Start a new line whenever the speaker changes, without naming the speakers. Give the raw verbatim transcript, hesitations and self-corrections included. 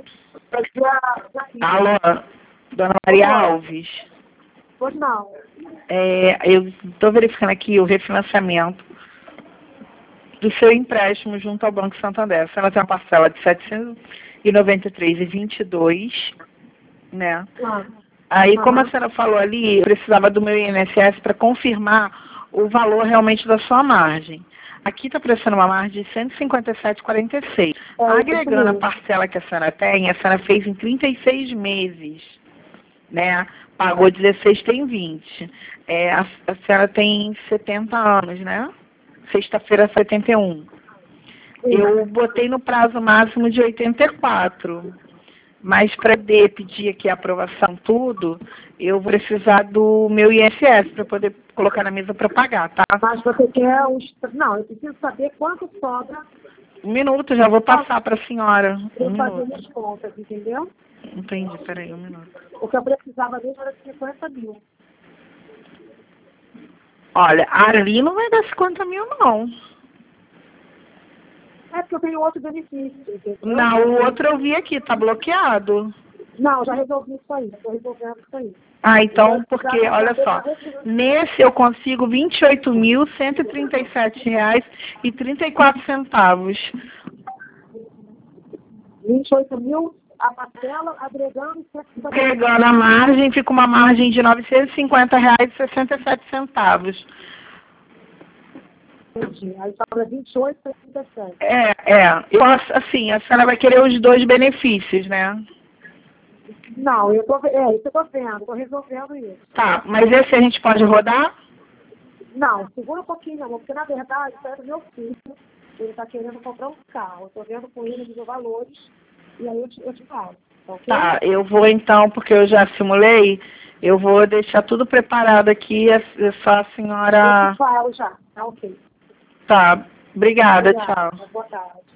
Alô, Dona Maria Alves.
Pois não.
É, eu estou verificando aqui o refinanciamento do seu empréstimo junto ao Banco Santander. A senhora tem uma parcela de setecentos e noventa e três reais e vinte e dois centavos, né?
Ah.
Aí, como a
Aham.
senhora falou ali, eu precisava do meu I N S S para confirmar o valor realmente da sua margem. Aqui está aparecendo uma margem de cento e cinquenta e sete reais e quarenta e seis centavos.
É,
Agregando a
isso mesmo.
parcela que a senhora tem, a senhora fez em trinta e seis meses, né? Pagou dezesseis, tem vinte. É, a, a senhora tem setenta anos, né? Sexta-feira, setenta e um. Eu botei no prazo máximo de oitenta e quatro. Mas para poder pedir aqui a aprovação tudo, eu vou precisar do meu I N S S para poder colocar na mesa para pagar, tá?
Mas você quer os... Não, eu preciso saber quanto sobra
Um minuto, já vou passar para a senhora.
para
Um
eu fazer
minuto.
minhas contas, entendeu?
Entendi, peraí, um minuto.
O que eu precisava mesmo era de cinquenta mil.
Olha, ali não vai dar cinquenta mil, não.
É porque eu tenho outro benefício, entendeu?
Não, o outro eu vi aqui, tá bloqueado.
Não, já resolvi isso aí, estou resolvendo isso aí.
Ah, então, porque, olha só, nesse eu consigo vinte e oito mil, cento e trinta e sete reais e trinta e quatro centavos.
vinte e oito mil, a parcela, agregando cento e cinquenta mil.
Pegando a margem, fica uma margem de novecentos e cinquenta reais e sessenta e sete centavos.
Aí sobra vinte e oito e trinta e sete.
É, é. Eu, assim, a senhora vai querer os dois benefícios, né?
Não, eu tô, é, isso eu tô vendo, tô resolvendo isso.
Tá, mas esse a gente pode rodar?
Não, segura um pouquinho, amor, porque na verdade isso é do meu filho. Ele tá querendo comprar um carro. Eu tô vendo com ele os valores e aí eu te, eu te falo. Tá, ok?
Tá, eu vou então, porque eu já simulei, eu vou deixar tudo preparado aqui, é é só a senhora...
Eu te falo já, tá ok.
Tá, obrigada,
Obrigada,
tchau.
boa tarde.